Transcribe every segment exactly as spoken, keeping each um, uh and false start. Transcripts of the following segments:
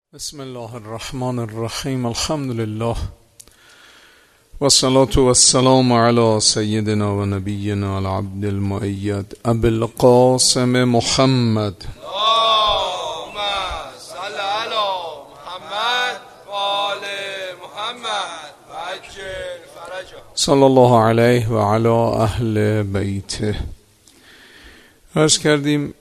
بسم الله الرحمن الرحیم. الحمد لله و الصلاة و السلام علی سیدنا و نبینا العبد المؤید ابی القاسم محمد اللهم صل علی محمد و آل محمد و عجل فرجهم. صلی الله علیه و علی اهل بیته. عرض کردیم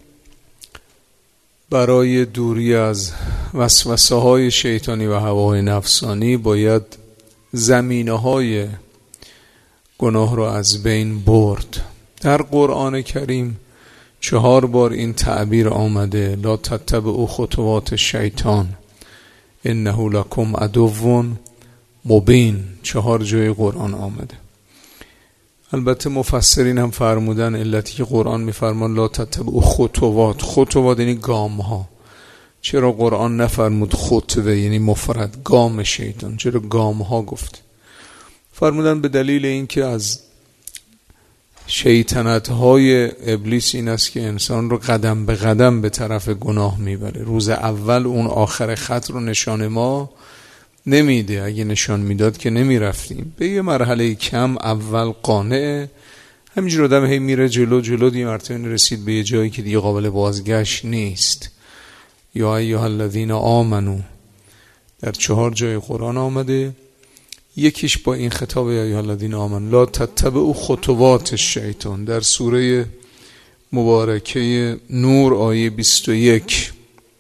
برای دوری از وسوسه های شیطانی و هوای نفسانی باید زمینه های گناه رو از بین برد. در قرآن کریم چهار بار این تعبیر آمده: لا تتبعوا خطوات الشیطان انه لکم عدو مبین. چهار جای قرآن آمده. البته مفسرین هم فرمودن علتی که قرآن میفرمان لا تتبعوا خطوات، خطوات یعنی گام ها، چرا قرآن نفرمود خطوه یعنی مفرد گام شیطان، چرا گام ها گفت؟ فرمودن به دلیل اینکه از شیطنت های ابلیس این است که انسان رو قدم به قدم به طرف گناه میبره. روز اول اون آخر خط رو نشان ما نمیده، اگه نشان میداد که نمیرفتیم. به یه مرحله کم اول قانع، همینجور آدم هی میره جلو جلو، دیگه مرتبه رسید به یه جایی که دیگه قابل بازگشت نیست. یا ایها الذین آمنو در چهار جای قرآن آمده، یکیش با این خطاب یا ایها الذین آمنو لا تتبعوا خطوات الشیطان در سوره مبارکه نور آیه بیست و یک،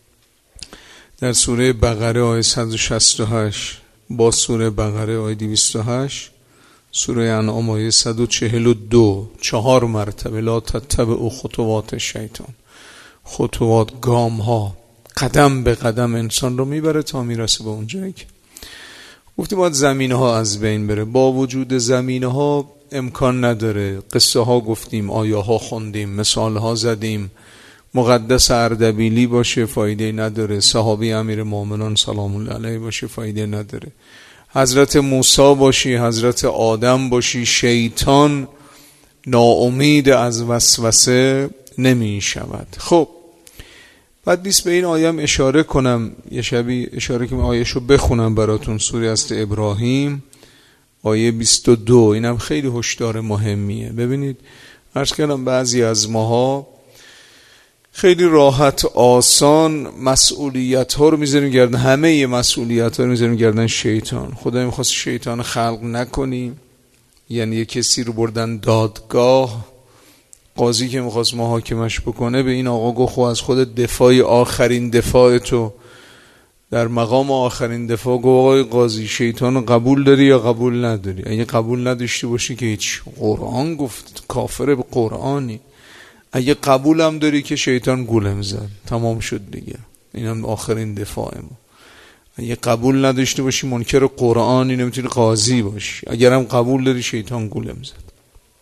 در سوره بقره آیه صد و شصت و هشت، با سوره بقره آیه دویست و هشت، سوره انعام آیه صد و چهل و دو، چهار مرتبه لا تتبعوا خطوات الشیطان. خطوات گام ها، قدم به قدم انسان رو میبره تا میرسه به اون جایی که گفتیم باید زمینه ها از بین بره. با وجود زمینه ها امکان نداره. قصه ها گفتیم، آیه ها خوندیم، مثال ها زدیم. مقدس اردبیلی باشه فایده نداره، صحابی امیر مومنان سلام الله علیه باشه فایده نداره، حضرت موسی باشی، حضرت آدم باشی، شیطان ناامید از وسوسه نمی شود. خب بعد نیست به این آیه اشاره کنم، یه شبی اشاره کنم آیهشو بخونم براتون. سوره است ابراهیم آیه بیست و دو، اینم خیلی هشدار مهمیه. ببینید عرض کردم بعضی از ماها خیلی راحت آسان مسئولیت ها رو میذاریم گردن، همه مسئولیت ها رو میذاریم گردن شیطان. خدا میخواست شیطان خلق نکنیم، یعنی یه کسی رو بردن دادگاه، قاضی که میخواست محاکمش بکنه به این آقا گفت خب از خود دفاع آخرین دفاع تو، در مقام آخرین دفاع گفت آقای قاضی شیطان قبول داری یا قبول نداری؟ اگه قبول نداشتی باشی که هیچ، قرآن گفت کافر به قرآنی. اگه قبول هم داری که شیطان گولم زد، تمام شد دیگه، اینم آخرین دفاع ما. اگه قبول نداشتی باشی منکر قرآنی، نمیتونی قاضی باشی. اگر هم قبول داری شیطان گولم زد.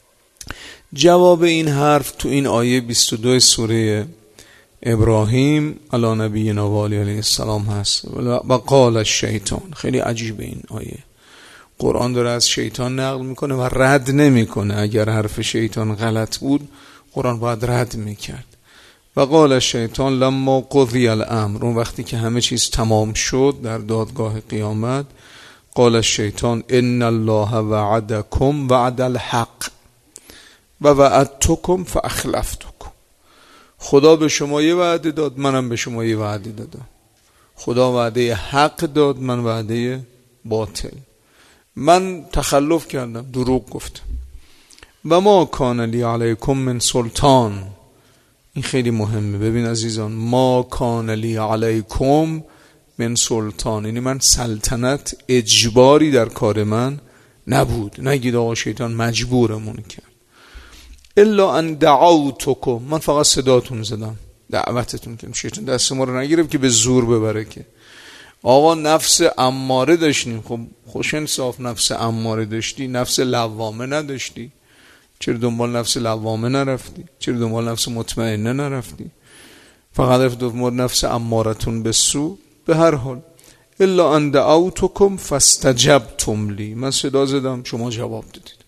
جواب این حرف تو این آیه بیست و دو سوره ابراهیم علی نبینا و علیه السلام هست. و قال الشیطان. خیلی عجیب این آیه، قرآن داره از شیطان نقل میکنه و رد نمیکنه. اگر حرف شیطان غلط بود قرآن باید رد میکرد. و قال الشیطان لما قضی الامر، اون وقتی که همه چیز تمام شد در دادگاه قیامت، قال الشیطان ان الله وعدکم وعد الحق و وعدتکم فاخلفتکم. خدا به شما یه وعده داد، منم به شما یه وعده دادم. خدا وعده حق داد، من وعده باطل. من تخلف کردم، دروغ گفتم. و ما کان لی علیکم من سلطان. این خیلی مهمه. ببین عزیزان، ما کان لی علیکم من سلطان، یعنی من سلطنت اجباری در کار من نبود. نگید آقا شیطان مجبورمون کرد. الا ان دعوتکم، من فقط صداتون زدم، دعوتتون کردم. شیطان دست ما رو نگرفت که به زور ببره که. آقا نفس اماره داشتیم، خب خوش انصاف نفس اماره داشتی، نفس لوامه نداشتی، چرا دنبال نفس لوامه نرفتی؟ چرا دنبال نفس مطمئنه نرفتی؟ فقط رفت دنبال نفس امارتون به سو. به هر حال الا ان دعوتکم فاستجبتم لی، من صدا زدم شما جواب دادید.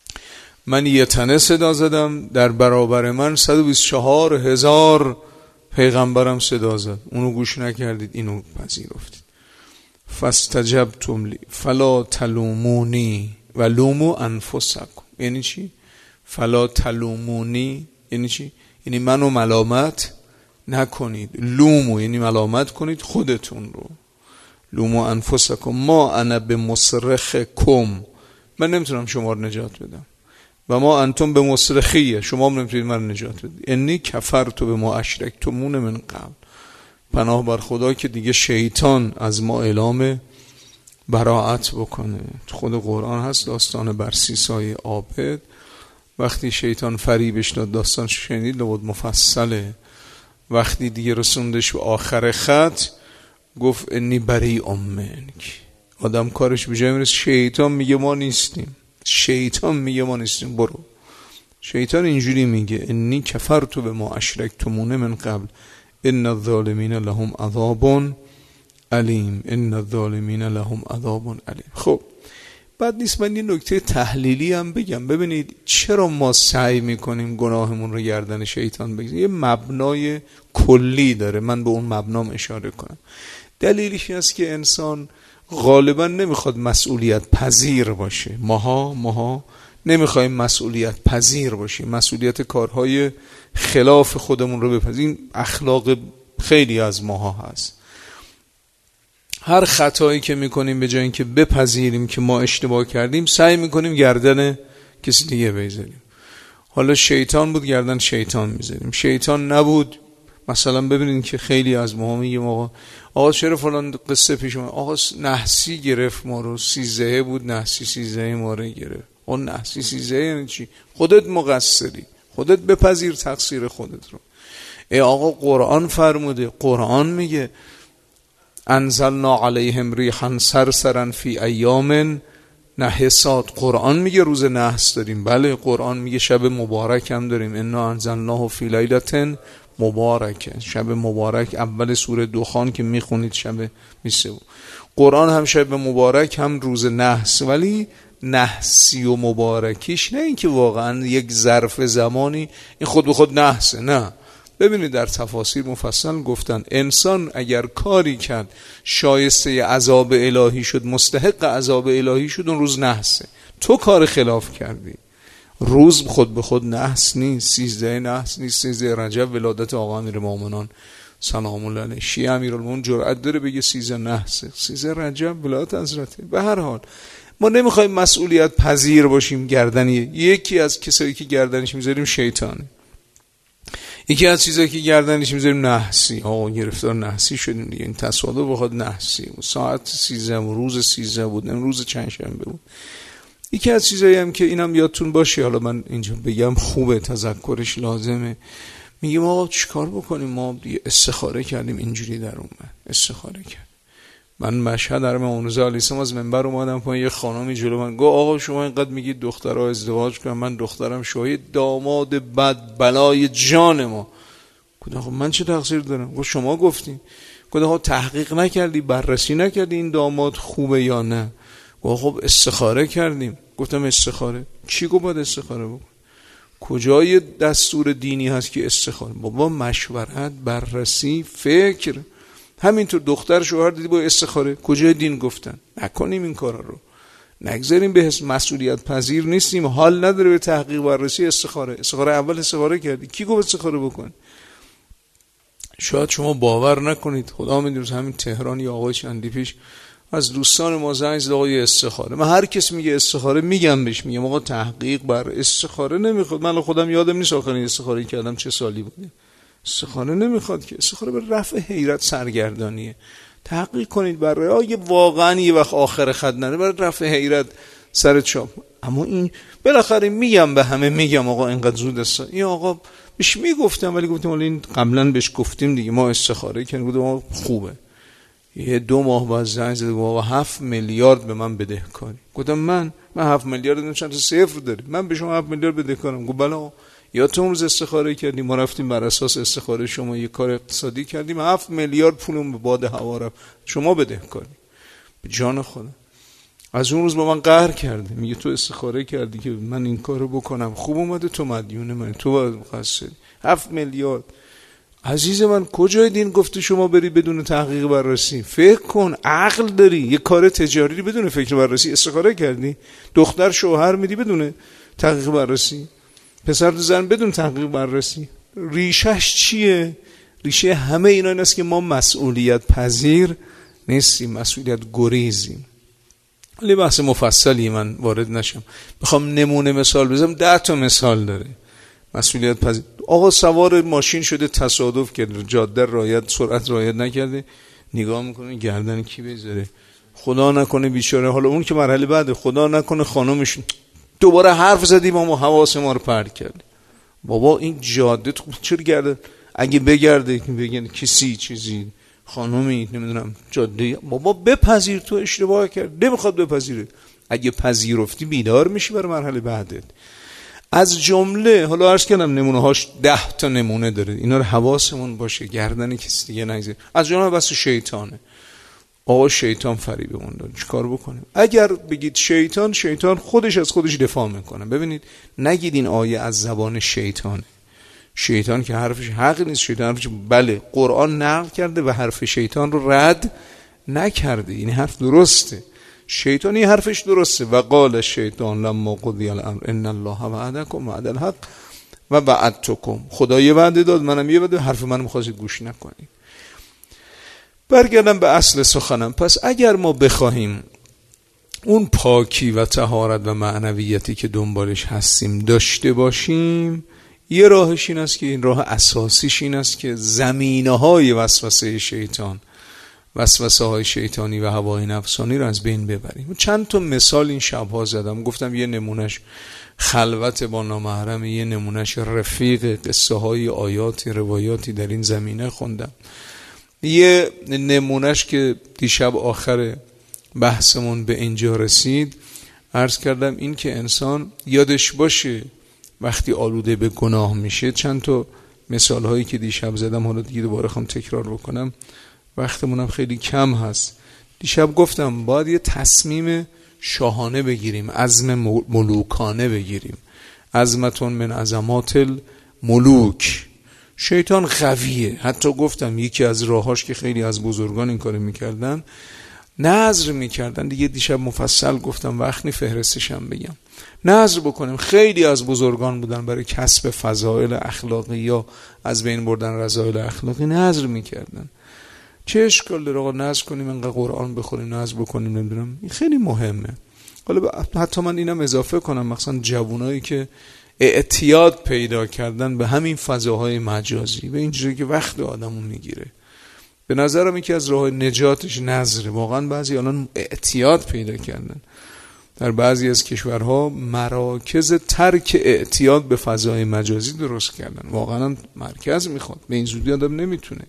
من یه تنه صدا زدم، در برابر من صد و بیست و چهار هزار پیغمبرم صدا زد، اونو گوش نکردید، اینو پذیرفتید. فاستجبتم لی فلا تلومونی و لوموا انفسکم. یعنی چی؟ فلا تلومونی یعنی چی؟ یعنی منو ملامت نکنید. لومو یعنی ملامت کنید خودتون رو. لومو انفسکم ما انا بمصرخکم، من نمیتونم شما رو نجات بدم، و ما انتم به مصرخیه، شما هم نمیتونید من رو نجات بدید. انی کفرت به ما اشرکتمون من قبل. پناه بر خدا که دیگه شیطان از ما اعلام براءت بکنه. تو خود قرآن هست داستان برسیسای عابد، وقتی شیطان فریبش داد، داستان شنید لابد مفصله، وقتی دیگه رسوندش به آخر خط گفت انی بریء منک. آدم کارش به جای میرسه، شیطان میگه ما نیستیم، شیطان میگه ما نیستیم، برو. شیطان اینجوری میگه انی کفرت به ما اشرکتمون من قبل ان الظالمین لهم عذاب علیم ان الظالمین لهم عذاب علیم. خب بعد نیست من یه نکته تحلیلی هم بگم. ببینید چرا ما سعی میکنیم گناهمون رو گردن شیطان بگذاریم؟ یه مبنای کلی داره، من به اون مبنام اشاره کنم. دلیلش این است که انسان غالبا نمیخواد مسئولیت پذیر باشه. ماها ماها نمیخوایم مسئولیت پذیر باشیم، مسئولیت کارهای خلاف خودمون رو بپذیریم. اخلاق خیلی از ماها هست. هر خطایی که میکنیم به جای اینکه بپذیریم که ما اشتباه کردیم، سعی میکنیم گردن کسی دیگه بذاریم. حالا شیطان بود، گردن شیطان میذاریم. شیطان نبود، مثلا ببینید که خیلی از ما میگیم آقا آقا چرا فلان قصه پیش اومد، آقا نحسی گرفت ما رو، سیزده بود نحسی سیزده ما رو گرفت. اون نحسی سیزده یعنی چی؟ خودت مقصری، خودت بپذیر تقصیر خودت رو. ای آقا قرآن فرموده، قرآن میگه انزلنا علیهم ریحا صرصرا فی ایام نحسات. قرآن میگه روز نحس داریم. بله قرآن میگه شب مبارک هم داریم. انا انزلناه فی لیلة مبارکه. شب مبارک اول سوره دخان که میخونید شب میشه. قرآن هم شب مبارک هم روز نحس، ولی نحسی و مبارکیش نه اینکه واقعا یک ظرف زمانی این خود به خود نحسه، نه. ببینید در تفاسیر مفصل گفتن انسان اگر کاری کرد شایسته عذاب الهی شد، مستحق عذاب الهی شد، اون روز نحسه. تو کار خلاف کردی، روز خود به خود نحس نیست. سیزده نحس نیست، سیزده رجب ولادت آقا امیرالمومنین سلام الله علیه. شیعه امیرالمومنین جرأت داره بگه سیزده نحسه، سیزده رجب ولادت حضرته. به هر حال ما نمیخوایم مسئولیت پذیر باشیم. گردنی یکی از کسایی که گردنش میذاریم شیطانه. یکی از چیزایی که گردنش میذاریم نحسی. آقا گرفتار نحسی شدیم دیگه. این تصادف بخواد نحسی بود، ساعت سیزده بود، روز سیزده بود، روز چند شنبه بود. یکی از چیزایی هم که اینم یادتون باشه، حالا من اینجا بگم خوبه، تذکرش لازمه. میگیم آقا چیکار بکنیم؟ ما دیگه استخاره کردیم، اینجوری در اومد استخاره کرد. من مشهد در امام علیه السلام از منبر اومدم پایین، یه خانمی جلو من گفت آقا شما اینقدر میگید دخترها ازدواج کنن، من دخترم شاهد داماد بد بلای جان ما. گفتم خب من چه تقصیر دارم؟ گفت شما گفتین. گفتم آقا تحقیق نکردی، بررسی نکردی این داماد خوبه یا نه؟ گفت خب استخاره کردیم. گفتم استخاره کی گفت باید استخاره بکن؟ کجای دستور دینی هست که استخاره؟ بابا مشورت، بررسی، فکر. همینطور دختر شوهر دیدی با استخاره، کجای دین گفتن؟ نکنیم این کارا رو، نگذاریم به مسئولیت پذیر نیستیم، حال نداره به تحقیق بررسی. استخاره استخاره اول استخاره کردی، کی گفت استخاره بکن؟ شاید شما باور نکنید، خدا میدونه همین تهران یا آقای چندی پیش از دوستان ما زنگ زد آقای استخاره. من هر کس میگه استخاره میگم بهش، میگم آقا تحقیق بر استخاره نمیخواد. من خودم یادم نیست آخرین استخاره کردم چه سالی بود. استخاره نمیخواد که، استخاره به رفع حیرت سرگردانیه. تحقیق کنید برای آگه واقعا یه وقت آخر خط نره، برای رفع حیرت سر چاپ. اما این بالاخره میگم به همه، میگم آقا اینقدر زود است. این آقا بهش میگفتم ولی گفتم ولی این قبلا بهش گفتیم دیگه، ما استخاره کردیم. گفتم آقا خوبه. یه دو ماه بعد زنگ زد آقا هفت میلیارد به من بدهکاری. گفتم من من هفت میلیارد دادم، چند تا صفر داری، من به شما هفت میلیارد بدهکارم. گفت بله. یا تو روز استخاره کردیم، ما رفتیم بر اساس استخاره شما یه کار اقتصادی کردیم، هفت میلیارد پولم به باد هوا رفت، شما بدهکاری. به جان خودم از اون روز با من قهر کرده. میگه تو استخاره کردی که من این کارو بکنم، خوب اومده تو مدیون من، تو باید مقصری. هفت میلیارد عزیز من کجای دین گفته شما بری بدون تحقیق بررسی؟ فکر کن، عقل داری، یه کار تجاری بدون فکر بررسی استخاره کردی؟ دختر شوهر میدی بدون تحقیق بررسی؟ پسر تو زن بدون تحقیق بررسی؟ ریشش چیه؟ ریشه همه اینا این است که ما مسئولیت پذیر نیستیم، مسئولیت گریزیم. ولی بحث مفصلی من وارد نشم، بخوام نمونه مثال بزنم ده تا مثال داره. مسئولیت پذیر، آقا سوار ماشین شده تصادف کرده، جاده رعایت سرعت رعایت نکرده، نگاه میکنه گردن کی بذاره، خدا نکنه بیچاره، حالا اون که مرحله بعده، خدا نکنه خانومش دوباره حرف زدی با ما حواس ما رو پرت کرد. بابا این جاده تو چرا گرده؟ اگه بگرده بگن کسی چیزی خانومی نمیدونم جاده، بابا بپذیر تو اشتباه کرد، نمیخواد بپذیره. اگه پذیرفتی بیدار میشی برای مرحله بعدت. از جمله حالا عرض کردم نمونه هاش ده تا نمونه داره، اینا رو حواسمون باشه، گردن کسی دیگه نگذاره. از جمله بس شیطانه. آقا شیطان فریبمون داد، چیکار بکنیم؟ اگر بگید شیطان، شیطان خودش از خودش دفاع میکنه. ببینید نگید این آیه از زبان شیطانه. شیطان که حرفش حق نیست، شیطان حرفش بله قرآن نقل کرده و حرف شیطان رو رد نکرده، این حرف درسته. شیطان این حرفش درسته. و قال الشیطان لما قضی الامر ان الله وعدکم وعد الحق و وعدتکم، خدا یه وعده داد منم یه وعده، حرف منو می‌خواستید گوش نکنید. برگردم به اصل سخنم. پس اگر ما بخواهیم اون پاکی و طهارت و معنویتی که دنبالش هستیم داشته باشیم، یه راهش این است که این راه اساسیش این است که زمینه‌های وسوسه شیطان، وسوسه های شیطانی و هوای نفسانی رو از بین ببریم. چند تا مثال این شب‌ها زدم، گفتم یه نمونهش خلوت با نامحرم، یه نمونهش رفیق، قصه های آیاتی روایاتی در این زمینه خوندم، یه نمونهش که دیشب آخر بحثمون به اینجا رسید عرض کردم این که انسان یادش باشه وقتی آلوده به گناه میشه. چند تا مثال هایی که دیشب زدم حالا دیگه دوباره خواهم تکرار بکنم، وقتمونم خیلی کم هست. دیشب گفتم باید یه تصمیم شاهانه بگیریم، عزم ملوکانه بگیریم. عزمتون من عزمات الملوک. شیطان قویه، حتی گفتم یکی از راهاش که خیلی از بزرگان این کارو میکردن نذر میکردن، دیگه دیشب مفصل گفتم وقت نی فهرستشم بگم. نذر بکنیم، خیلی از بزرگان بودن برای کسب فضائل اخلاقی یا از بین بردن رذایل اخلاقی نذر میکردن. چه اشکال داره آقا نذر کنیم، انقدر قرآن بخونیم، نذر بکنیم، نمیدونم، این خیلی مهمه. حالا حتی من اینم اضافه کنم، مثلا جوانایی که اعتیاد پیدا کردن به همین فضاهای مجازی به اینجوری که وقت آدمو میگیره، به نظرم یکی از راه نجاتش نذره. واقعا بعضی الان اعتیاد پیدا کردن، در بعضی از کشورها مراکز ترک اعتیاد به فضای مجازی درست کردن. واقعا مرکز میخواد، به این زودی آدم نمیتونه،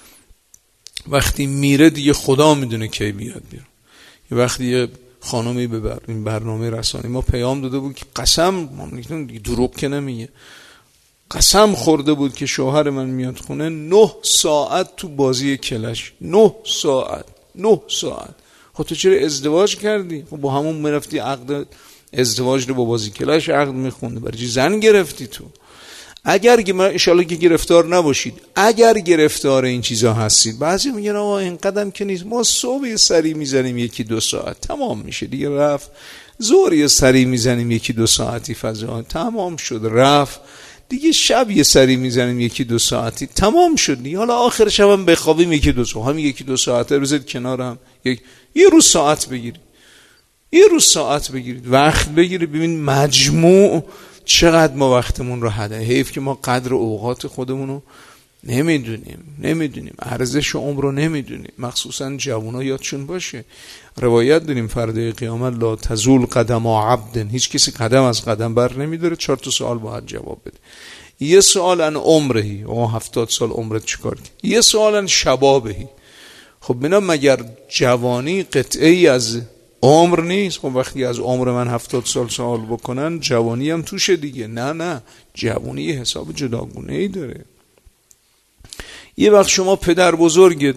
وقتی میره دیگه خدا میدونه کی بیاد بیرون. یه وقتی یه خانمی به این برنامه رسانی ما پیام داده بود که قسم دروغ که نمیگه، قسم خورده بود که شوهر من میاد خونه نه ساعت تو بازی کلش، نه ساعت نه ساعت. خب تو چرا ازدواج کردی؟ خب با همون میرفتی عقد ازدواج رو با بازی کلش عقد میخوندی، برای چی زن گرفتی تو؟ اگر که ان شاءالله که گرفتار نباشید، اگر گرفتار این چیزا هستید، بعضی میگن آقا این قدم که نیست، ما صبح یه سری میزنیم یکی دو ساعت تمام میشه دیگه رفت، ظهر یه سری میزنیم یکی دو ساعتی فضا تمام شد رفت دیگه، شب یه سری میزنیم یکی دو ساعتی تمام شد دیگه، حالا آخر شبم بخوابیم یکی دو ساعت، هم یکی دو ساعته بذارید کنارم، یک یه روز ساعت بگیرید، یه روز ساعت بگیرید، وقت بگیرید، ببین مجموع چقدر ما وقتمون رو هدر. حیف که ما قدر اوقات خودمون رو نمیدونیم، نمیدونیم ارزش عمر رو نمیدونیم. مخصوصا جوونا یادشون باشه، روایت داریم فردای قیامت لا تزول قدم عبد، هیچ کسی قدم از قدم بر نمیداره، چهار تا سوال باید جواب بده. یه سوال ان عمرهی، آقا هفتاد سال عمرت چیکار کردی؟ یه سوال ان شبابهی، خب ببینم مگر جوانی قطعه ای از عمر نیست؟ خب وقتی از عمر من هفتاد سال سوال بکنن جوانی هم توشه دیگه. نه نه، جوانی یه حساب جداگونه ای داره. یه وقت شما پدر بزرگت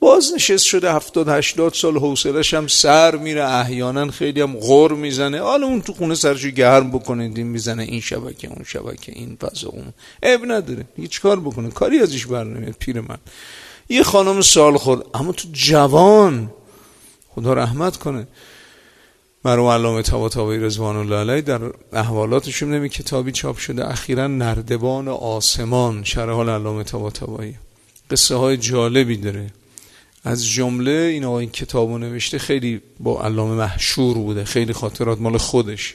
باز نشست شده هفتاد هشتاد سال، حوصله‌ش هم سر میره، احیانا خیلی هم غر میزنه. حالا اون تو خونه سرشو گرم بکنه، دین میزنه این شبکه اون شبکه این فضا اون، عیب نداره، هیچ کار بکنه کاری ازش بر نمیاد. پیر من یه خانم سال خورد اما تو جوان، خدا رحمت کنه، مرحوم علامه طباطبایی رضوان الله علیه در احوالاتشون نمی کتابی چاپ شده اخیراً، نردبان آسمان، شرح حال علامه طباطبایی، قصه های جالبی داره. از جمله این آقای کتابو نوشته، خیلی با علامه مشهور بوده، خیلی خاطرات مال خودش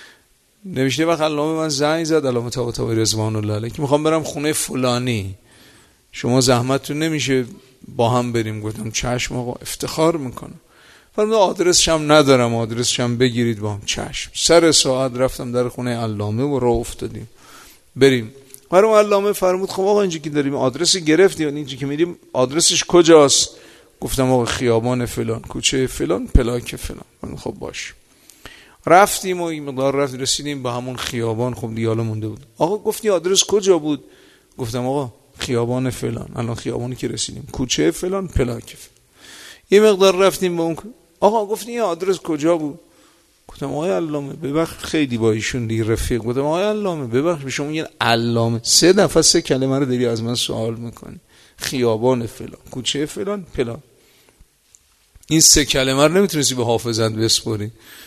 نوشته. وقت علامه من زنگ زد، علامه طباطبایی رضوان الله علیه، که میخوام برم خونه فلانی، شما زحمتتون نمیشه با هم بریم؟ گفتم چشم آقا، افتخار میکنم. فرمود آدرسش هم ندارم، آدرسش هم بگیرید با هم. چشم. سر ساعت رفتم در خونه علامه و راه افتادیم بریم. مرحوم علامه فرمود خب آقا اینجا که داریم آدرس گرفتیم، اینجا که میریم آدرسش کجاست؟ گفتم آقا خیابان فلان، کوچه فلان، پلاک فلان. خب باش. رفتیم و این مقدار رفت رسیدیم به همون خیابان. خب دیگه حالا مونده بود، آقا گفتی آدرس کجا بود؟ گفتم آقا خیابان فلان، الان خیابانی که رسیدیم کوچه فلان، پلاک فلان. یه مقدار رفتیم به اون، آقا گفتی این آدرس کجا بود؟ گفتم آقای علامه ببخش، خیلی با ایشون دیگه رفیق بودم، آقای علامه ببخش، به شما میگن علامه، سه دفعه سه کلمه رو داری از من سوال میکنی، خیابان فلان، کوچه فلان، پلان. این سه کلمه رو نمیتونستی به حافظت بسپاری.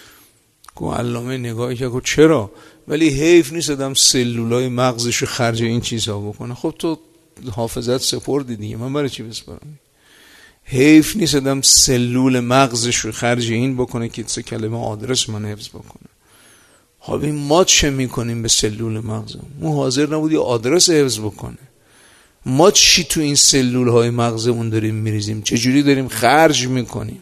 گفت علامه نگاهی که گفت چرا؟ ولی حیف نیست آدم سلولای مغزش رو خرج این چیزها بکنه. خب تو حافظت سپردی دیگه، من برای چی بسپارم؟ حیف نیست آدم سلول مغزش رو خرج این بکنه که سه کلمه آدرس من حفظ بکنه. حالا ما چه میکنیم به سلول مغزمون؟ ما حاضر نبودی آدرس حفظ بکنه. ما چی تو این سلول های مغزمون داریم میریزیم؟ چجوری داریم خرج میکنیم؟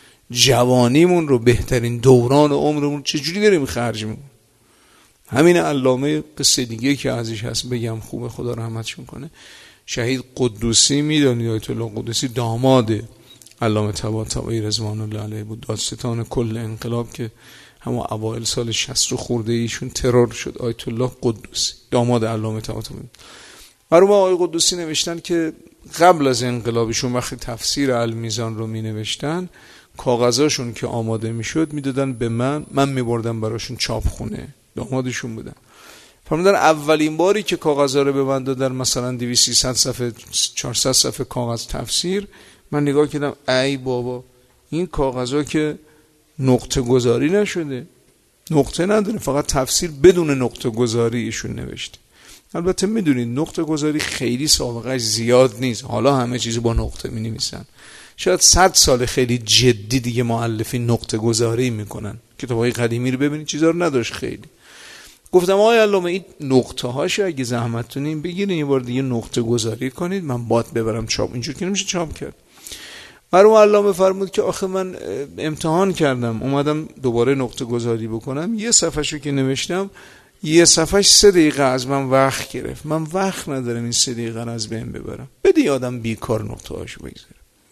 جوانیمون رو، بهترین دوران عمرمون چجوری داریم خرج میکنیم؟ همین علامه قصه دیگه که ازش هست بگم خوبه، خدا رحمتش میکنه. شهید قدوسی، میدونید آیت الله قدوسی داماد علامه طباطبایی رضوان الله علیه بود، دادستان کل انقلاب که همون اوایل سال شصت خورده ایشون ترور شد. آیت الله قدوسی داماد علامه طباطبایی. مرحوم آقای قدوسی نوشتن که قبل از انقلابشون وقتی تفسیر المیزان رو می نوشتن، کاغذاشون که آماده می شد می دادن به من، من می بردم براشون چاپخونه، دامادشون بودن. فرمودن اولین باری که کاغذها رو به من دادن، مثلا دویست سیصد صفحه چهارصد صفحه کاغذ تفسیر، من نگاه کردم ای بابا این کاغذها که نقطه گذاری نشده، نقطه نداره، فقط تفسیر بدون نقطه گذاری ایشون نوشته. البته میدونید نقطه گذاری خیلی سابقهش زیاد نیست، حالا همه چیزو با نقطه می نویسن. شاید صد سال خیلی جدی دیگه مؤلفین نقطه گذاری میکنن. کتابای قدیمی رو ببینید چیزا رو نداشت خیلی. گفتم آقای علامه این نقطه هاش اگه زحمتتونین بگیرین یه بار دیگه نقطه گذاری کنید، من باد ببرم چاپ، اینجور که نمیشه چاپ کرد. مرحوم علامه فرمود که آخه من امتحان کردم اومدم دوباره نقطه گذاری بکنم، یه صفحه‌شو که نوشتم یه صفحهش سه دقیقه از من وقت گرفت، من وقت ندارم این سه دقیقه رو از بین ببرم، بدی آدم بیکار نقطه هاشو بگذاره.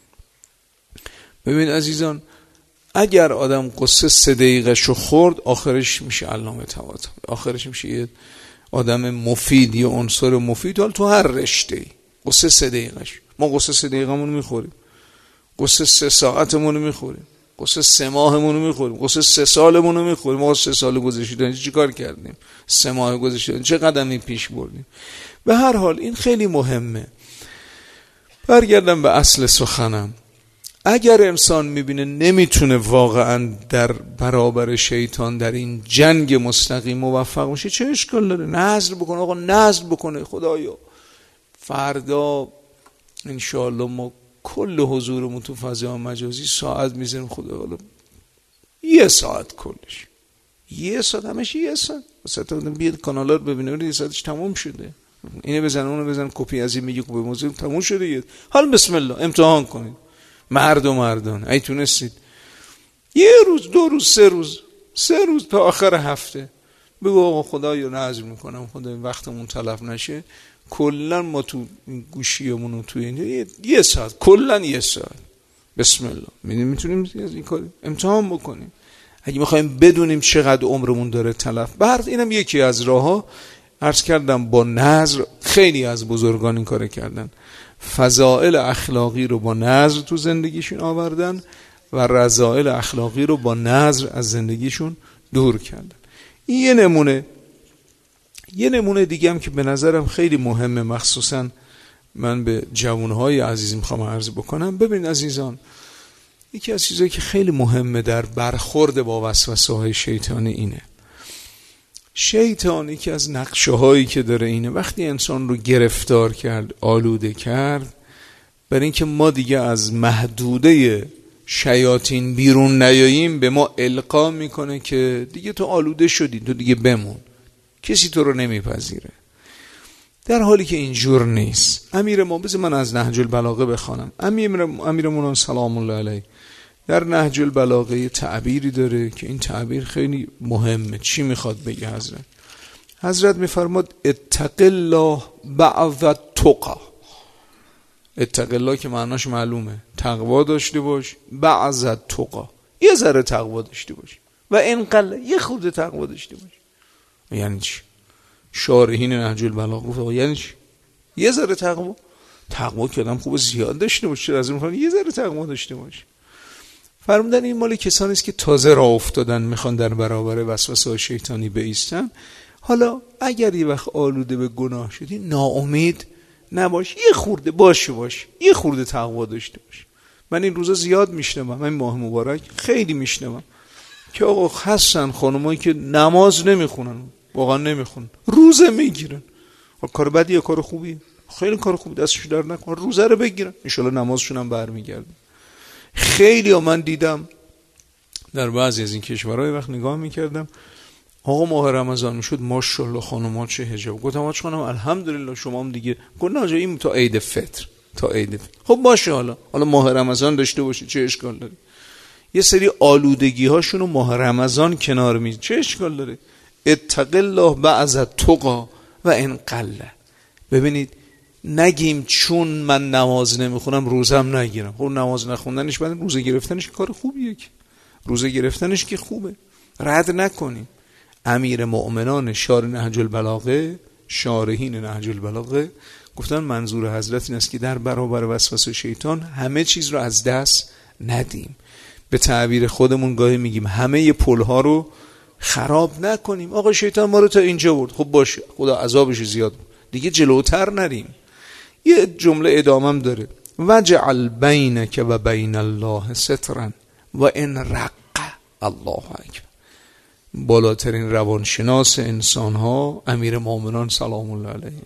ببین عزیزان، اگر آدم قصه سه دقیقه شو خورد آخرش میشه علامه طباطبایی، آخرش میشه یه آدم مفید، یه عنصر مفید. حالا تو هر رشته‌ای قصه سه دقیقه شو. ما قصه سه دقیقه‌مون رو میخوریم، قصه سه ساعتمون رو میخوریم، قصه سه ماهمون رو میخوریم، قصه سه سالمون رو میخوریم. ما سه سال گذشته چی کار کردیم؟ سه ماه گذشته چه قدمی پیش بردیم؟ به هر حال این خیلی مهمه. برگردم به اصل سخنم. اگر انسان میبینه نمیتونه واقعا در برابر شیطان در این جنگ مستقیم موفق باشه، چه اشکال داره؟ نذر بکنه. آقا نذر بکنه خدایا فردا انشاءالله ما کل حضورمون تو فضا مجازی ساعت میذاریم، خدا حالا یه ساعت کلش، یه ساعت همش یه ساعت واسه بیاد کانالا رو ببینه، یه ساعتش تموم شده، اینو بزن اونو بزن، کپی از این میگه کپی موضوع تموم شده. یه حالا بسم الله امتحان کنید مرد و مردان، ای تونستید یه روز دو روز سه روز سه روز تا آخر هفته بگو آقا خدایا نذر میکنم خدا وقتمون تلف نشه، کلا ما تو گوشیمون تو این یه ساعت کلا یه ساعت بسم الله میدونیم میتونیم این کار امتحان بکنیم اگه میخوایم بدونیم چقدر عمرمون داره تلف. بعد اینم یکی از راهها. عرض کردم با نذر خیلی از بزرگان این کار کردن. فضائل اخلاقی رو با نظر تو زندگیشون آوردن و رذائل اخلاقی رو با نظر از زندگیشون دور کردن. این یه نمونه. یه نمونه دیگه هم که به نظرم خیلی مهمه، مخصوصا من به جوانهای عزیز میخوام عرض بکنم. ببین عزیزان، یکی از چیزایی که خیلی مهمه در برخورد با وسوسه های شیطانی اینه. شیطان یکی از نقشه هایی که داره اینه وقتی انسان رو گرفتار کرد، آلوده کرد، برای اینکه ما دیگه از محدوده شیاطین بیرون نیاییم، به ما القا میکنه که دیگه تو آلوده شدی، تو دیگه بمون، کسی تو رو نمیپذیره. در حالی که اینجور نیست. امیر ما بذار من از نهج البلاغه بخوانم. امیر امیرمون سلام الله علیه در نهج البلاغه تعبیری داره که این تعبیر خیلی مهمه. چی میخواد بگه حضرت؟ حضرت میفرماد اتق الله بعض التقی. اتق الله که معناش معلومه، تقوا داشته باش، بعض التقی، یه ذره تقوا داشته باش، و انقل یه خورده تقوا داشته باش. یعنی چی؟ شارحین نهج البلاغه گفت یعنی چی؟ یه ذره تقوا. تقوا که آدم خوب زیاد داشته باشه، از این میخوان یه ذره تقوا داشته باشه. فرمودن این مال کسانی است که تازه راه افتادن، میخوان در برابر وسوسه شیطانی بایستن. حالا اگر یه وقت آلوده به گناه شدی، ناامید نباش، یه خورده باشه باش، یه خورده تقوا داشته باش. من این روزا زیاد میشنوم، من ماه مبارک خیلی میشنوم که آقا هستن خانمایی که نماز نمیخونن، واقعا نمیخونن، روزه میگیرن. کار بدی یا کار خوبی؟ خیلی کار خوبی، دستش در نکن، روزه رو بگیرن، ان شاءالله نمازشون هم برمیگرده. خیلی ها من دیدم در بعضی از این کشورهای وقت نگاه میکردم، آقا ماه رمضان میشد ماشاءالله خانم‌ها چه حجاب. گفتم آقا خانم الحمدلله شما هم دیگه. گفت نه آجا این تا عید فطر، تا عید فطر. خب باشه، حالا حالا ماه رمضان داشته باشی چه اشکال داره؟ یه سری آلودگی هاشون رو ماه رمضان کنار میز، چه اشکال داره؟ اتق الله بعض التقی و ان قل. ببینید نگیم چون من نماز نمیخونم روزم نگیرم. خب نماز نخوندنش بعد روزه گرفتنش کار خوبیه که. روزه گرفتنش که خوبه. رد نکنیم. امیر مؤمنان شارح نهج البلاغه، شارحین نهج البلاغه گفتن منظور حضرت این است که در برابر وسوسه شیطان همه چیز رو از دست ندیم. به تعبیر خودمون گاهی میگیم همه پل‌ها رو خراب نکنیم. آقا شیطان ما رو تا اینجا برد، خب باشه، خدا عذابش زیاد بود، دیگه جلوتر نریم. یه جمله ادامم داره، وجعل بینک و بین الله سترا و ان رق الله اکبر. بالاترین روانشناس انسان ها امیر مومنان سلام الله علیه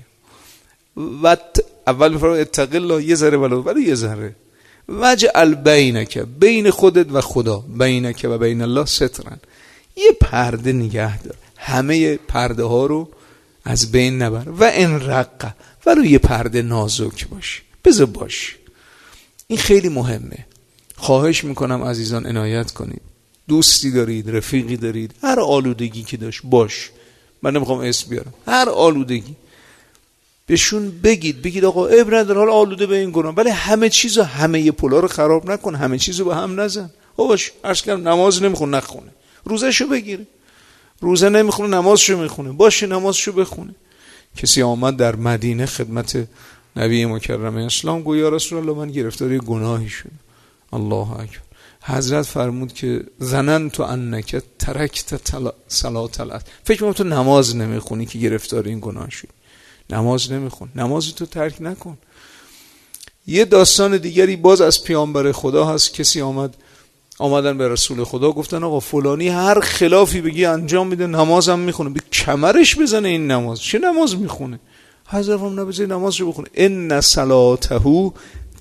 و اول میفرماید اتق الله یه ذره ولی ولی یه ذره، وجعل بینک، بین خودت و خدا، بینک و بین الله سترا، یه پرده نگه دار، همه پرده ها رو از بین نبر، و ان رق، ولی یه پرده نازک باش، بذار باش. این خیلی مهمه. خواهش میکنم عزیزان عنایت کنید. دوستی دارید، رفیقی دارید، هر آلودگی که داشت باش، من نمیخوام اسم بیارم، هر آلودگی بهشون بگید، بگید آقا عیب نداره حالا آلوده به این گناه، ولی همه چیزو، همه ی پلا رو خراب نکن، همه چیزو به هم نزن. او باش عرض کردم نماز نمیخونه نخونه، روزهشو بگیره، روزه نمیخونه نمازشو میخونه، باشه نمازشو بخونه. کسی آمد در مدینه خدمت نبی مکرم اسلام، گویا یا رسول الله من گرفتار گناهی شدم. الله اکبر. حضرت فرمود که ظننت انک ترکت صلات العصر، فکر می‌کنم تو نماز نمیخونی که گرفتار این گناه شدی. نماز نمیخون، نماز تو ترک نکن. یه داستان دیگری باز از پیامبر خدا هست. کسی آمد آمدن به رسول خدا گفتن آقا فلانی هر خلافی بگی انجام میده، نمازم میخونه، به کمرش بزنه این نماز، چه نماز میخونه؟ حضرت هم نبزه نمازشو بخونه، ان صلاته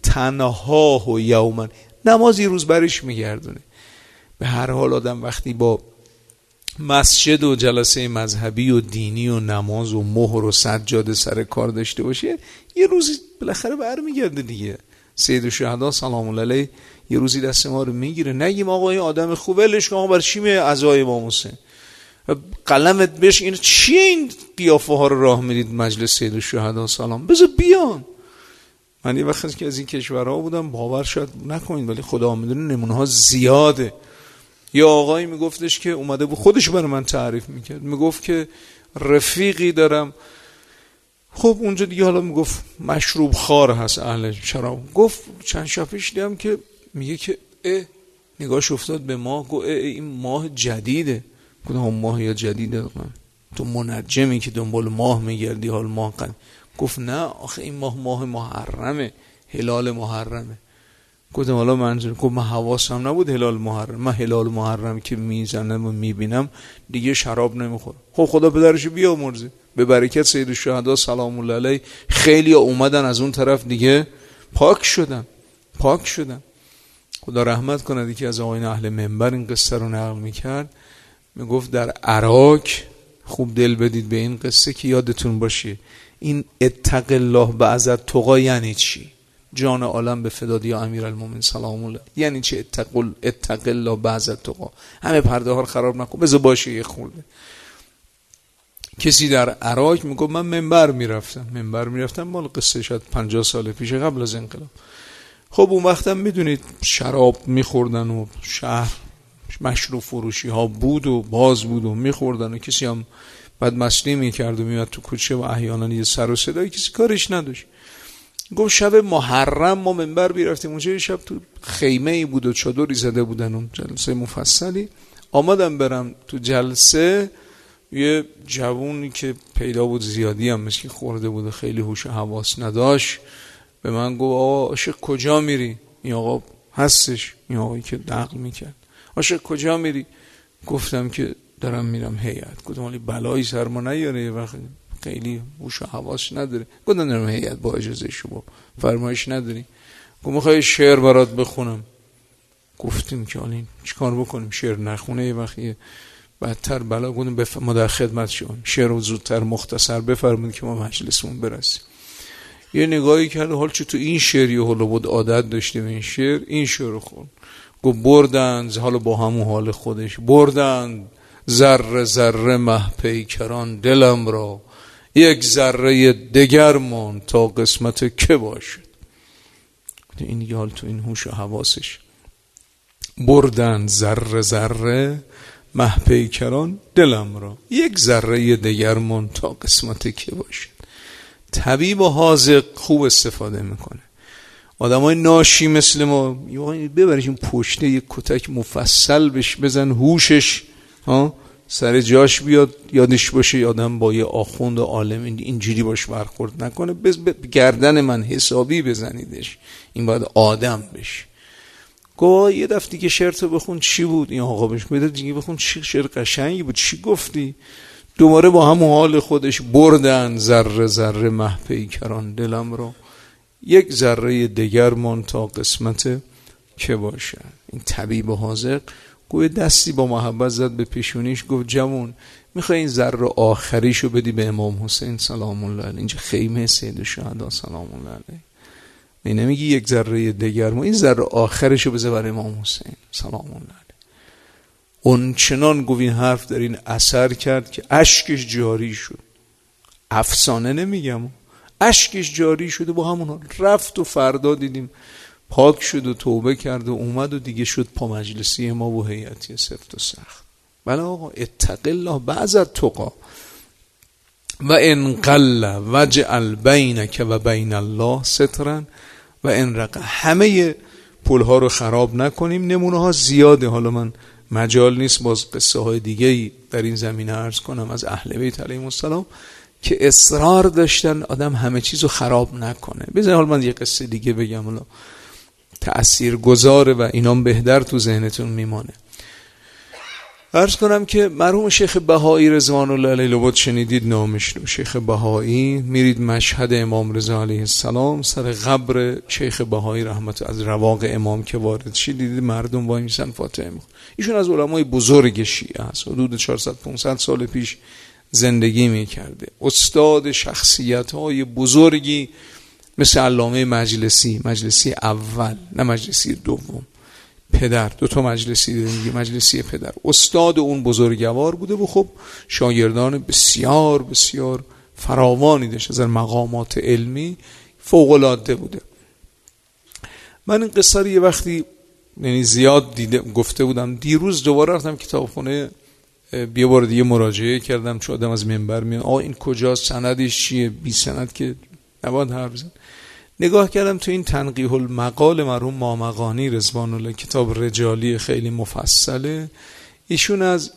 تنهاه یوما، نماز یه روز برش میگردونه. به هر حال آدم وقتی با مسجد و جلسه مذهبی و دینی و نماز و مهر و سجاده سر کار داشته باشه، یه روزی بالاخره برمیگرده دیگه. سید الشهدا سلام الله علیه یه روزی دست ما رو میگیره، نگیم آقا این آدم خوبه ولش کن، آقا برای چی میای عزای امام حسین قلمت بهش، این چیه این قیافه ها رو راه میدید مجلس سید الشهدا سلام، بذار بیان. من یه وقتی که از این کشورها بودم، باور شاید نکنید ولی خدا میدونه نمونه ها زیاده. یه آقایی میگفتش که اومده بود خودش برای من تعریف میکرد، میگفت که رفیقی دارم خب اونجا دیگه حالا میگفت مشروب خار هست اهل شراب. گفت چند شب پیش دیدم که میگه که اه نگاهش افتاد به ماه، گفت اه این ماه جدیده. گفتم هم ماه یا جدیده؟ تو منجمی که دنبال ماه میگردی حال ماه قدیم. گفت نه آخه این ماه ماه محرمه، هلال محرمه. گفتم حالا منظور؟ گفت من حواسم نبود هلال محرم، من هلال محرم که میزنم و میبینم دیگه شراب نمیخورم. خب خدا پدرشو بیامرزه، به برکت سید الشهدا سلام الله علیه خیلی اومدن از اون طرف دیگه پاک شدن پاک شدن خدا رحمت کنه. که از آقایان اهل منبر این قصه رو نقل میکرد، میگفت در عراق، خوب دل بدید به این قصه که یادتون باشه این اتق الله بعض التقی یعنی چی؟ جان عالم به فداد یا امیرالمومنین سلام الله، یعنی چی اتق اتق الله بعض التقی؟ همه پرده ها رو خراب نکن، بذار باشه یه خورده. کسی در عراق میگه من منبر میرفتم منبر میرفتم مال قصه شاید پنجاه سال پیش قبل از انقلاب. خب اون وقتم میدونید شراب میخوردن و شهر مشروب فروشی ها بود و باز بود و میخوردن و کسی هم بعد مستی میکرد و میاد تو کوچه و احیانا یه سر و صدای کسی کارش نداشت. گفت شب محرم ما منبر بیرفتیم اونجا، یه شب تو خیمه ای بود و چادری زده بودن اون جلسه مفصلی. آمدم برم تو جلسه، یه جوونی که پیدا بود زیادی هم مسکی خورده بود و خیلی هوش و حواس نداشت به من گفت آقا عاشق کجا میری؟ این آقا هستش، این آقایی که نقل میکرد. عاشق کجا میری؟ گفتم که دارم میرم هیئت. گفتم ولی بلایی سر ما نیاره، یه وقت خیلی هوش و حواس نداره. گفتم دارم هیئت با اجازه شما، فرمایش نداری؟ گفت میخوای شعر برات بخونم؟ گفتیم که حالا چیکار بکنیم؟ شعر نخونه یه وقت بدتر بلا. گفتم بف... ما در خدمت شما، شعر رو زودتر مختصر بفرمایید که ما مجلسمون برسیم. یه نگاهی کرد، حال چه تو این شعری حالا بود عادت داشتیم این شعر این شعر رو خون. گفت بردند، حالا با همون حال خودش، بردند ذره ذره مه پیکران دلم را، یک ذره دگر مان تا قسمت که باشد. این دیگه حال تو این هوش و حواسش. بردند ذره ذره مه پیکران دلم را، یک ذره دگر مان تا قسمت که باشد. طبیب و حاذق خوب استفاده میکنه. آدمای ناشی مثل ما ببرش این پشته یک کتک مفصل بش بزن، هوشش ها سر جاش بیاد، یادش باشه آدم با یه آخوند و عالم اینجوری باش برخورد نکنه، بز گردن من حسابی بزنیدش، این باید آدم بشه. گوه یه دفعه دیگه شعرتو بخون. چی بود؟ این آقا بهش میده دیگه بخون چی شعر قشنگی بود، چی گفتی؟ دوباره با همون حال خودش، بردن ذره ذره مه پیکران دلم رو، یک ذره دگر مان تا قسمت که باشه. این طبیب حاذق گوی دستی با محبت زد به پیشونیش، گفت جوان میخوای این ذره آخریشو بدی به امام حسین سلام الله علیه؟ اینجا خیمه سید الشهدا سلام الله علیه. این نمیگی یک ذره دگر مان، این ذره آخرشو بذار برای امام حسین سلام الله علیه. اون چنان گفت این حرف در این اثر کرد که اشکش جاری شد. افسانه نمیگم، اشکش جاری شده. با همون رفت و فردا دیدیم پاک شد و توبه کرد و اومد و دیگه شد پا مجلسی ما و هیئتی سفت و سخت. بله آقا اتق الله بعض التقی و ان قل وجعل بینک و بین الله سترا و ان رق. همه پل ها رو خراب نکنیم. نمونه ها زیاده، حالا من مجال نیست باز قصه های دیگه در این زمینه عرض کنم از اهل بیت علیهم السلام که اصرار داشتن آدم همه چیز رو خراب نکنه. بذار حالا من یه قصه دیگه بگم، حالا تأثیر گذاره و اینام بهتر تو ذهنتون میمانه. عرض کنم که مرحوم شیخ بهایی رضوان الله علیه لابد شنیدید نامش رو. شیخ بهایی میرید مشهد امام رضا علیه السلام، سر قبر شیخ بهایی رحمت از رواق امام که وارد شید دیدید مردم وای میسن فاتحه میخونن. ایشون از علمای بزرگ شیعه است، حدود چهارصد پانصد سال پیش زندگی میکرده. استاد شخصیت های بزرگی مثل علامه مجلسی، مجلسی اول نه مجلسی دوم، پدر، دو تا مجلسی دیگه، مجلسی پدر، استاد اون بزرگوار بوده و خب شاگردان بسیار بسیار فراوانی داشت، از مقامات علمی فوق العاده بوده. من این قصه رو یه وقتی یعنی زیاد دیده گفته بودم. دیروز دوباره رفتم کتابخونه یه بار دیگه مراجعه کردم، چون آدم از منبر میاد آقا این کجاست، سندش چیه، بی سند که نباید حرف بزنه. نگاه کردم تو این تنقیح المقال مرحوم مامقانی رضوان الله، کتاب رجالی خیلی مفصله، ایشون از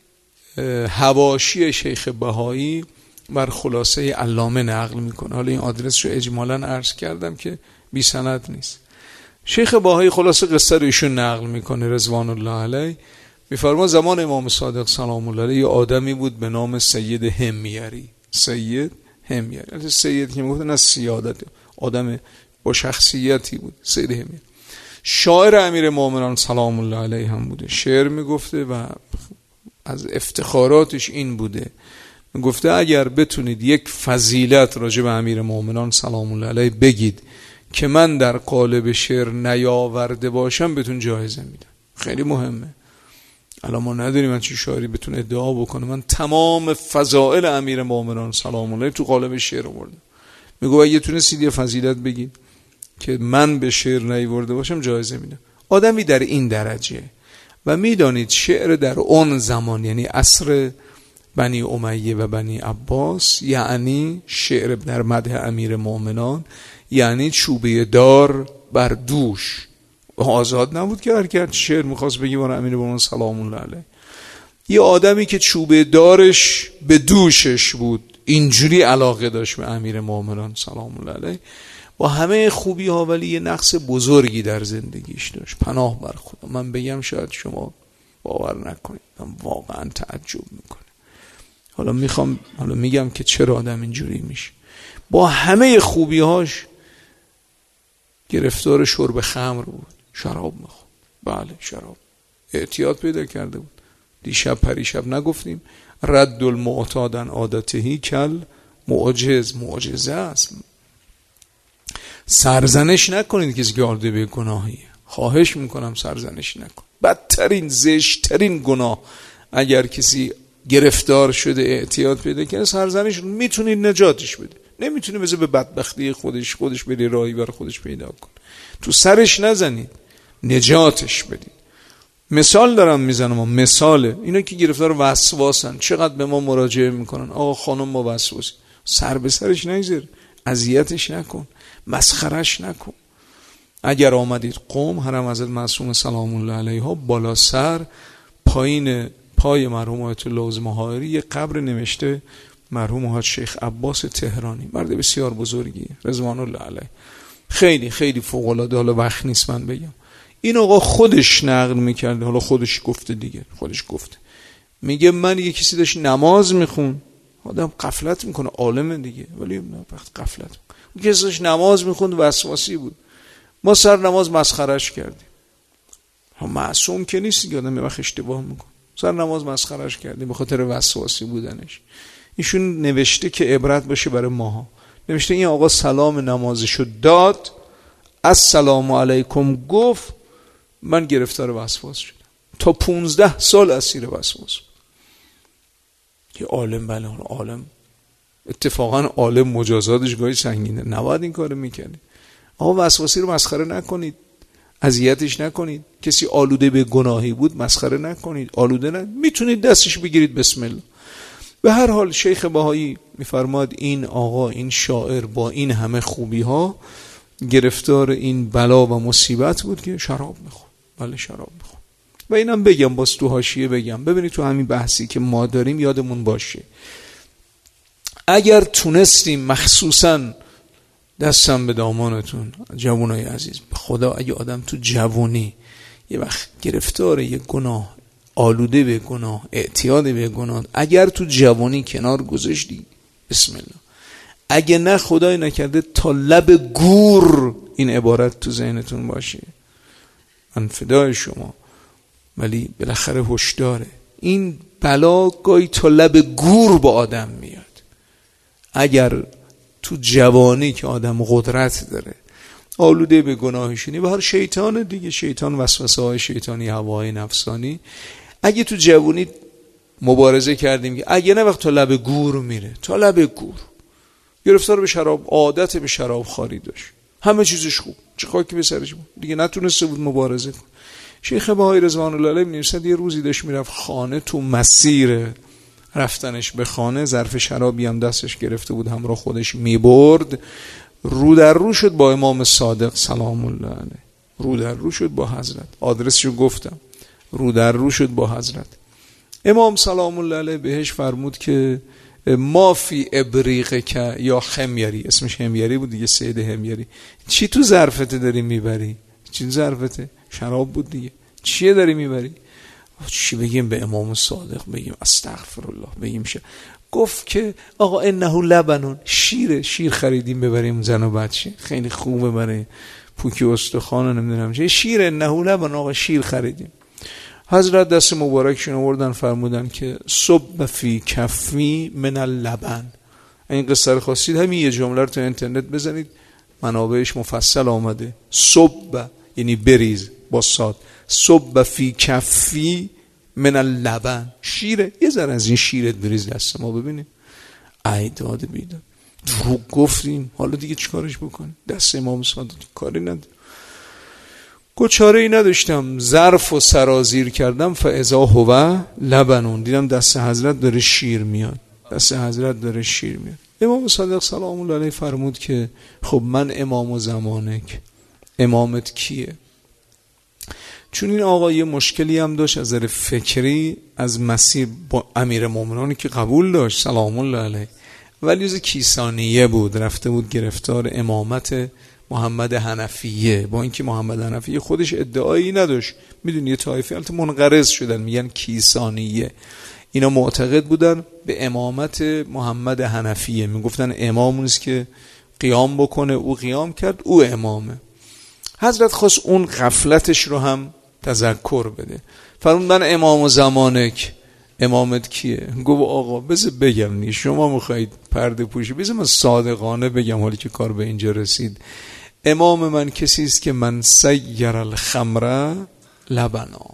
حواشی شیخ بهایی بر خلاصه علامه نقل میکنه. حالا این آدرس رو اجمالا عرض کردم که بی سند نیست. شیخ بهایی خلاصه قصه رو ایشون نقل میکنه رضوان الله علیه. میفرما زمان امام صادق سلام الله علیه یه آدمی بود به نام سید همیری. سید همیری، البته سید که میگفتن از سیادت، آدم با شخصیتی بود. سید همیری شاعر امیر مومنان سلام الله علیه هم بوده، شعر میگفته و از افتخاراتش این بوده، میگفته اگر بتونید یک فضیلت راجع به امیر مومنان سلام الله علیه بگید که من در قالب شعر نیاورده باشم بهتون جایزه میدم. خیلی مهمه. الان ما نداریم من چی شاعری بتونه ادعا بکنه من تمام فضائل امیر مومنان سلام الله تو قالب شعر آوردم. میگه اگه تونستید یه فضیلت بگید که من به شعر نیاورده باشم جایزه میدم. آدمی در این درجه. و میدانید شعر در اون زمان، یعنی عصر بنی امیه و بنی عباس، یعنی شعر در مدح امیر مومنان یعنی چوبه دار بر دوش. آزاد نبود که هر کرد شعر میخواست بگی بار امیر مومنان سلام الله علیه. یه آدمی که چوبه دارش به دوشش بود، اینجوری علاقه داشت به امیر مومنان سلام الله علیه، با همه خوبی ها ولی یه نقص بزرگی در زندگیش داشت. پناه بر خدا من بگم شاید شما باور نکنید، من واقعا تعجب میکنه. حالا میخوام حالا میگم که چرا آدم اینجوری میشه. با همه خوبی هاش گرفتار شرب خمر بود، شراب میخورد. بله شراب، اعتیاد پیدا کرده بود. دیشب پریشب نگفتیم رد المعتادن عادتهی کل معجز، معجزه است. سرزنش نکنید کسی که آلوده به گناهیه، خواهش میکنم سرزنش نکن. بدترین زشتترین گناه اگر کسی گرفتار شده اعتیاد پیدا کنه سرزنش، میتونید نجاتش بده، نمیتونه بذاره به بدبختی خودش خودش بری راهی بر خودش پیدا کن. تو سرش نزنید، نجاتش بدید. مثال دارم میزنم، مثاله اینا که گرفتار وسواسن چقدر به ما مراجعه میکنن آقا خانم ما وسواسی. سر به سرش نگذار، اذیتش نکن، مسخرش نکن. اگر آمدید قم حرم حضرت معصوم سلام الله علیها بالا سر پایین پای مرحوم آیت الله عظمه‌هایی یه قبر نوشته مرحوم حاج شیخ عباس تهرانی، مرد بسیار بزرگی رضوان الله علیه، خیلی خیلی فوق العاده. حالا وقت نیست من بگم. این آقا خودش نقل میکرده، حالا خودش گفته دیگه، خودش گفته میگه من یه کسی داشت نماز میخون، آدم غفلت میکنه، عالمه دیگه، ولی وقت غفلت اون کسی داشت نماز میخوند وسواسی بود، ما سر نماز مسخرش کردیم. هم معصوم که نیست دیگه، آدم یه وقت اشتباه میکنه، سر نماز مسخرش کردیم به خاطر وسواسی بودنش. ایشون نوشته که عبرت باشه برای ماها، نوشته این آقا سلام نمازشو داد، السلام علیکم گفت، من گرفتار وسواس شدم، تا پونزده سال اسیر وسواس. یه عالم، بله عالم، اتفاقا عالم مجازاتش گاهی سنگینه، نباید این کارو میکنید. آقا وسواسی رو مسخره نکنید، اذیتش نکنید. کسی آلوده به گناهی بود مسخره نکنید، آلوده نه، میتونید دستش بگیرید بسم الله. به هر حال شیخ بهایی میفرماد این آقا، این شاعر با این همه خوبی ها گرفتار این بلا و مصیبت بود که شراب میخورد. بله شراب میخورد. و اینم بگم باز تو حاشیه بگم، ببینید تو همین بحثی که ما داریم یادمون باشه اگر تونستیم مخصوصا دستم به دامانتون جوانای عزیز، به خدا اگه آدم تو جوانی یه وقت گرفتار یه گناه، آلوده به گناه، اعتیاد به گناه، اگر تو جوانی کنار گذاشتی بسم الله، اگه نه خدای نکرده تا لب گور این عبارت تو ذهنتون باشه، من فدای شما، ولی بالاخره هوشداره، این بلا گاهی تا لب گور با آدم میاد. اگر تو جوانی که آدم قدرت داره آلوده به گناهشونی، به هر شیطان دیگه، شیطان وسوسه های شیطانی، هوای نفسانی، اگه تو جوانی مبارزه کردیم که اگه نه وقت تا لب گور میره، تا لب گور گرفتار به شراب، عادت به شراب خواری داشت، همه چیزش خوب، چه خاکی به سرش بود دیگه، نتونسته بود مبارزه کن. شیخ بهایی رضوان الله علیه می‌نویسد یه روزی داشت میرفت خانه، تو مسیر رفتنش به خانه ظرف شرابی هم دستش گرفته بود همراه خودش میبرد، رو در رو شد با امام صادق سلام الله علیه، رو در رو شد با حضرت. آدرسشو گفتم، رو در رو شد با حضرت. امام سلام الله علیه بهش فرمود که ما فی ابریقه که یا خمیری، اسمش همیری بود دیگه، سید همیری، چی تو ظرفته داری میبری؟ چی ظرفته؟ شراب بود دیگه، چیه داری میبری؟ چی بگیم به امام صادق؟ بگیم استغفرالله؟ بگیم شه؟ گفت که آقا انه لبنون، شیره، شیر خریدیم ببریم زن و بچه، خیلی خوبه برای پوکی استخوان نمیدونم چه، شیر، انه لبن، آقا شیر خریدیم. حضرت دست مبارکشون آوردن فرمودن که صب فی کفی من اللبن. این قصه رو خواستید همین یه جمله رو تو اینترنت بزنید، منابعش مفصل آمده. صب یعنی بریز با صاد، صب فی کفی من اللبن، شیره، یه ذره از این شیرت بریز دست ما ببینیم. ای داده بیدم، رو گفتیم، حالا دیگه چیکارش بکنیم؟ دست امام صادق کاری نداره. چاره ای نداشتم، ظرف و سرازیر کردم، فاذا هو لبنون، دیدم دست حضرت داره شیر میاد، دست حضرت داره شیر میاد. امام صادق سلام الله علیه فرمود که خب من امام و زمانک، امامت کیه؟ چون این آقا یه مشکلی هم داشت از نظر فکری از مسیر با امیر مومنانی که قبول داشت سلام الله علیه، ولی از کیسانیه بود، رفته بود گرفتار امامت محمد حنفیه، با اینکه محمد حنفیه خودش ادعایی نداشت. میدونی یه طایفه البته منقرض شدن میگن کیسانیه، اینا معتقد بودن به امامت محمد حنفیه، میگفتن امام نیست که قیام بکنه، او قیام کرد، او امامه. حضرت خواست اون غفلتش رو هم تذکر بده، فرمود من امام و زمانک، امامت کیه؟ گفت آقا بذار بگم، نی شما میخواید پرده پوشی، بذار من صادقانه بگم حالی که کار به اینجا رسید. امام من کسی است که من سیر الخمر لبنا.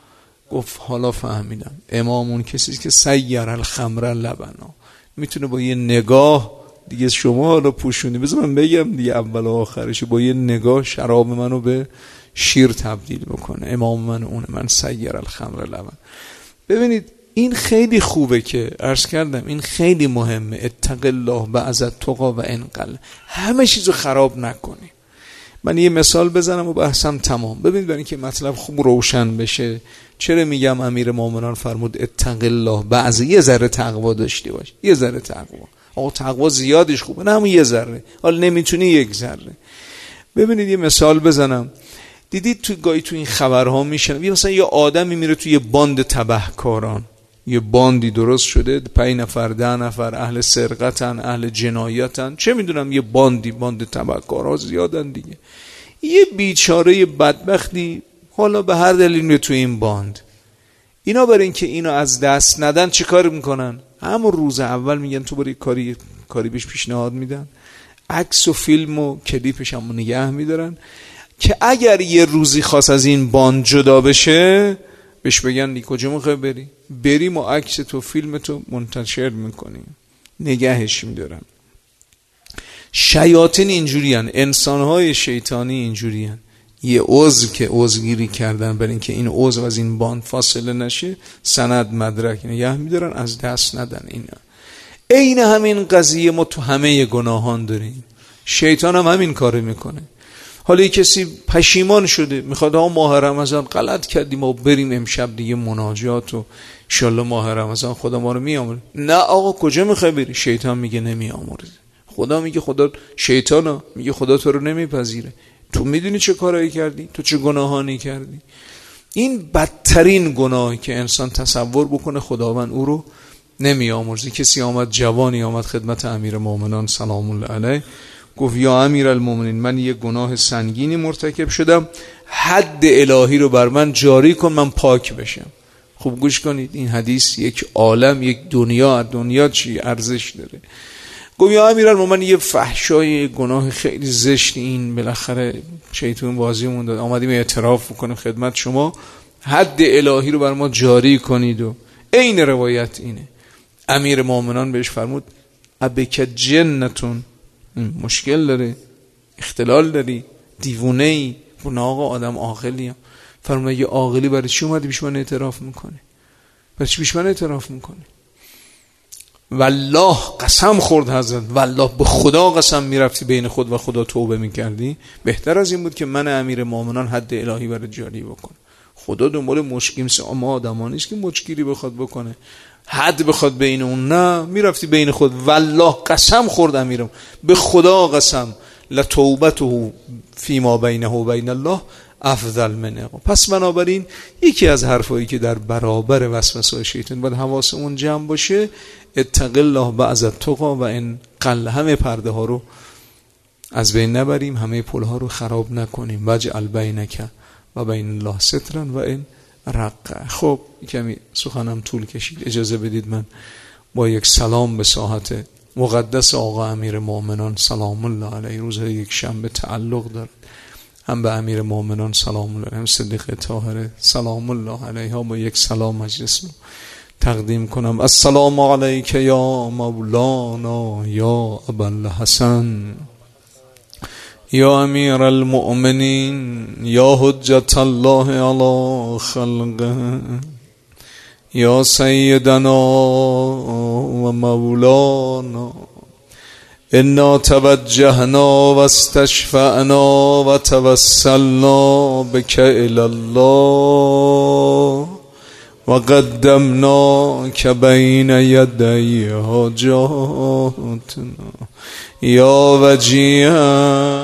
گفت حالا فهمیدم، امام اون کسی است که سیر الخمر لبنا، میتونه با یه نگاه دیگه، شما حالا پوشونی، بذار من بگم دیگه اول و آخرش، با یه نگاه شراب منو به شیر تبدیل بکنه. امام من اونه، من سیر الخمر لبن. ببینید این خیلی خوبه که عرض کردم، این خیلی مهمه. اتق الله بعض التقی و انقل، همه چیزو خراب نکنی. من یه مثال بزنم و بحثم تمام. ببینید برای اینکه مطلب خوب روشن بشه، چرا میگم امیر مومنان فرمود اتق الله بعض، یه ذره تقوا داشتی باش، یه ذره تقوا. آقا تقوا زیادش خوبه، نه همون یه ذره، حالا نمیتونی یک ذره. ببینید یه مثال بزنم، دیدید تو گاهی تو این خبرها میشن مثلا یه آدمی میره توی باند تبهکاران، یه باندی درست شده، پنج نفر ده نفر اهل سرقتن، اهل جنایتن، چه میدونم، یه باندی، باند تبهکارها زیادن دیگه. یه بیچاره بدبختی حالا به هر دلیلی تو این باند، اینا برای اینکه اینو از دست ندن چه کار میکنن؟ همون روز اول میگن تو برای کاری کاری بهش پیشنهاد میدن، عکس و فیلم و کلیپش هم نگه میدارن که اگر یه روزی خواست از این باند جدا بشه بهش بگن نی کجا میخوای بری؟ بریم و عکس تو فیلم تو منتشر میکنیم، نگهش میدارن. شیاطین اینجورین، انسانهای شیطانی اینجورین. یه عضو که عضوگیری کردن برای اینکه این عضو از این باند فاصله نشه، سند مدرک نگه میدارن، از دست ندن. اینا عین همین قضیه ما تو همه گناهان داریم. شیطان هم همین کارو میکنه. حالا کسی پشیمان شده میخواد ها ماه رمضان غلط کردیم و بریم امشب دیگه مناجات و ان شاءالله ماه رمضان خدا ما رو میامرزه. نه آقا کجا میخوای بری؟ شیطان میگه نمیامرزه. خدا میگه خدا، شیطان میگه خدا تو رو نمیپذیره. تو میدونی چه کارایی کردی؟ تو چه گناهانی کردی؟ این بدترین گناهی که انسان تصور بکنه خداوند او رو نمیامرزه. کسی آمد، جوانی آمد خدمت امیر مومنان سلام الله علیه، گفت یا امیر المومنین من یه گناه سنگینی مرتکب شدم، حد الهی رو بر من جاری کن من پاک بشم. خوب گوش کنید، این حدیث یک عالم، یک دنیا، دنیا چی ارزش داره. گفت یا امیر المومنین یه فحشای گناه خیلی زشت، این بالاخره شیطان بازیمون داد، آمدیم اعتراف بکنیم خدمت شما، حد الهی رو بر ما جاری کنید. و این روایت اینه. امیر مومنان بهش فرمود ابک جنتون، مشکل داره، اختلال داری، دیوونه ای. گفت آقا آدم عاقلیم. فرمود یه عاقلی برای چی اومدی پیش من اعتراف میکنی؟ برای چی پیش من اعتراف میکنی؟ والله قسم خورد حضرت، والله به خدا قسم میرفتی بین خود و خدا توبه میکردی، بهتر از این بود که من امیر مومنان حد الهی برای جاری بکنم. خدا دنبال مشکیم سه ما آدمان نیست که مشکیری بخواد بکنه، حد بخواد بین اون، نه میرفتی بین خود. والله قسم خورد امیرم، به خدا قسم، لتوبته فیما بینه و بین الله افضل منه. پس بنابراین یکی از حرفایی که در برابر وسوسه‌های شیطان باید حواسمون جمع باشه، اتق الله بعض التقی، و این قل، همه پرده ها رو از بین نبریم، همه پل ها رو خراب نکنیم. وجعل بینک و بین الله سترا و این رقه. خب کمی سخنم طول کشید، اجازه بدید من با یک سلام به ساحت مقدس آقا امیر مومنان سلام الله علیه، روزهای یک شنبه تعلق دارد، هم به امیر مومنان سلام الله، هم صدیقه طاهره سلام الله علیها، با یک سلام مجلس رو تقدیم کنم. السلام علیک یا مولانا یا ابوالحسن یا امیر المؤمنین یا حجت الله علی خلقه یا سیدنا و مولانا، انا توجهنا و استشفعنا و توسلنا بک الی الله و قدمناک بین یدی حاجاتنا یا وجیها